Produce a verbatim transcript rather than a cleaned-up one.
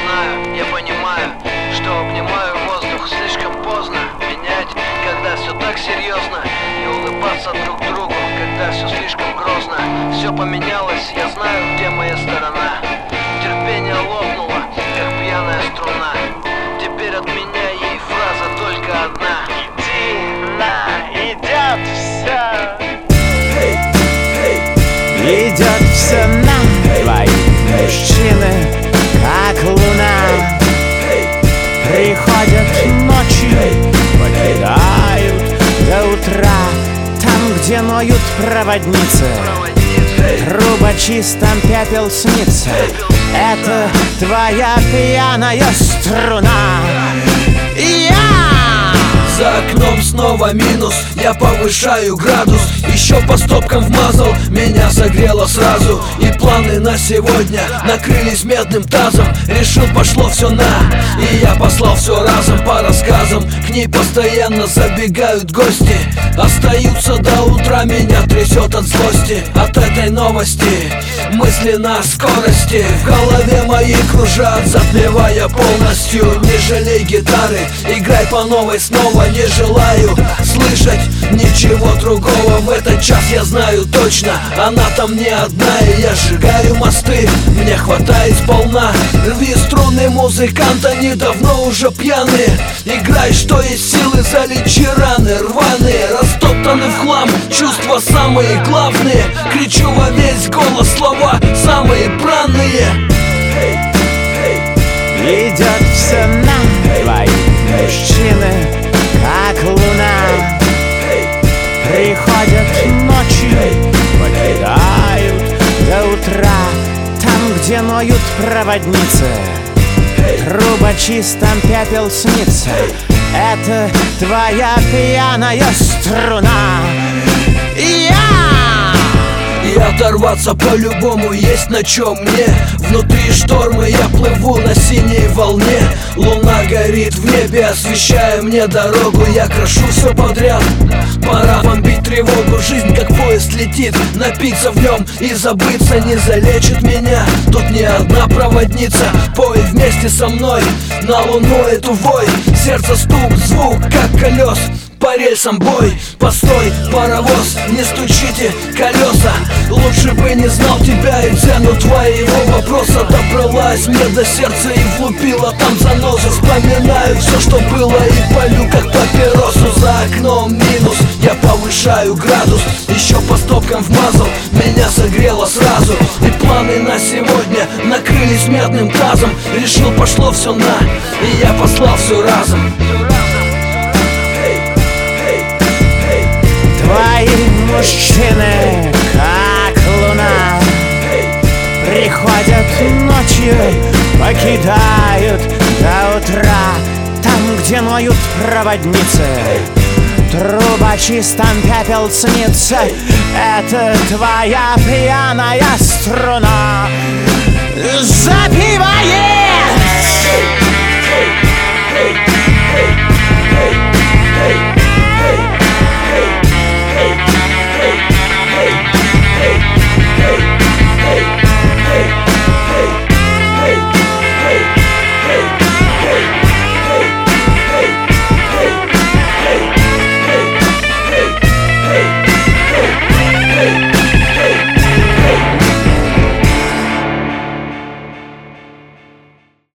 знаю, я понимаю, что обнимаю воздух слишком поздно. Менять, когда все так серьезно, и улыбаться друг другу, когда все слишком грозно. Все поменялось, я знаю, где моя сторона. Терпение лопнуло, как пьяная струна. Теперь от меня ей фраза только одна: иди на, идет все. Идет все на, твои мужчины, как луна. Приходят ночью, покидают до утра. Там, где ноют проводницы, трубочистом пепел снится. Это твоя пьяная струна. И я за окном снова минус, я повышаю градус. Еще по стопкам вмазал, меня согрело сразу. И планы на сегодня накрылись медным тазом. Решил, пошло все на, и я послал все разом. По рассказам, к ней постоянно забегают гости. Остаются до утра, меня трясет от злости. От этой новости мысли на скорости в голове мои кружат, запевая полностью. Не жалей гитары, играй по новой снова. Не желаю слышать ничего другого. В этот час я знаю точно, она там не одна. И я сжигаю мосты, мне хватает сполна. Рви струны, музыкант, они давно уже пьяные. Играй, что есть силы, залечи раны рваные, растоптаны в хлам, чувства самые главные. Кричу во весь голос, слова самые бранные. идет все на, твои мужчины, как луна. Приходят ночью, покидают до утра. Там, где ноют проводницы, трубочистом пепел снится. Это твоя пьяная струна. И я И оторваться по-любому есть на чем мне. Внутри штормы я плыву на синей волне. Луна горит в небе, освещая мне дорогу. Я крошу все подряд, пора бомбить тревогу. Жизнь как поезд летит, напиться в нем и забыться не залечит меня. Тут не одна проводница, пой вместе со мной на луну эту вой. Сердце стук, звук как колес, по рельсам бой. Постой, паровоз, не стучите колеса. Лучше бы не знал тебя и цену твоего вопроса. Добралась мне до сердца и влупила там занозу. Вспоминаю все, что было, и палю как папиросу. За окном минус, я повышаю градус. Еще по стопкам вмазал, меня согрело сразу. И планы на сегодня накрылись медным тазом. Решил, пошло все на, и я послал все разом. Твои мужчины, как луна. Приходят ночью, покидают до утра. Там, где ноют проводницы, трубочистом пепел снится. Это твоя пьяная струна.